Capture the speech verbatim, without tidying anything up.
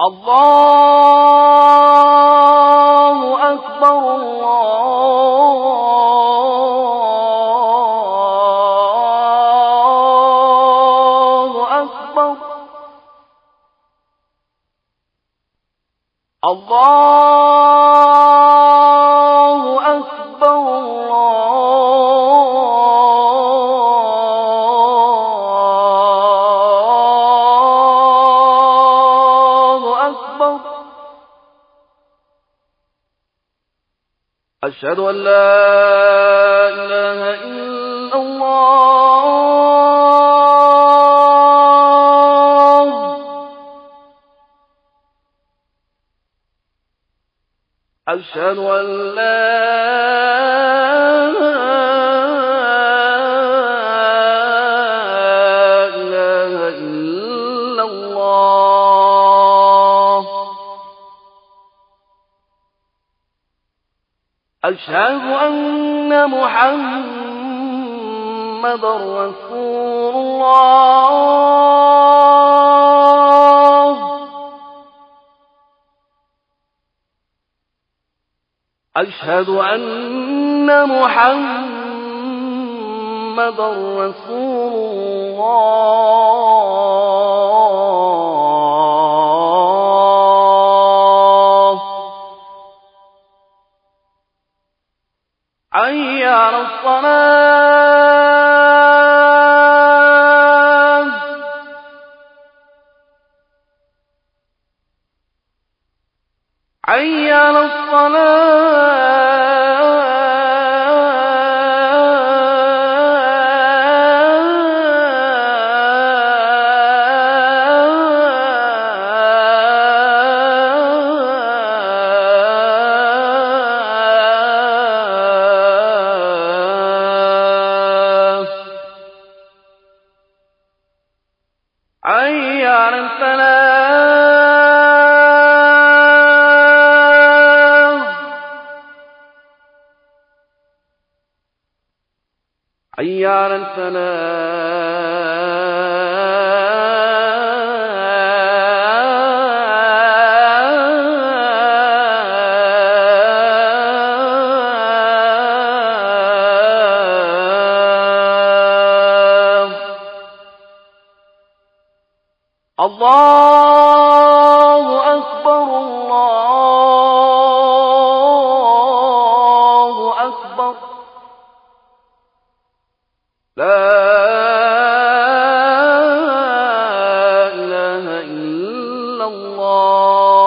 الله أكبر الله أكبر الله أكبر الله أكبر. أشهد أن لا إله إلا الله. أشهد أن لا إله إلا الله. أشهد أن محمدًا رسول الله. أشهد أن محمدًا رسول الله. حي على الصلاة. حي على الصلاة. حي على الفلاح. حي على الفلاح. الله أكبر الله أكبر. لا إله إلا الله.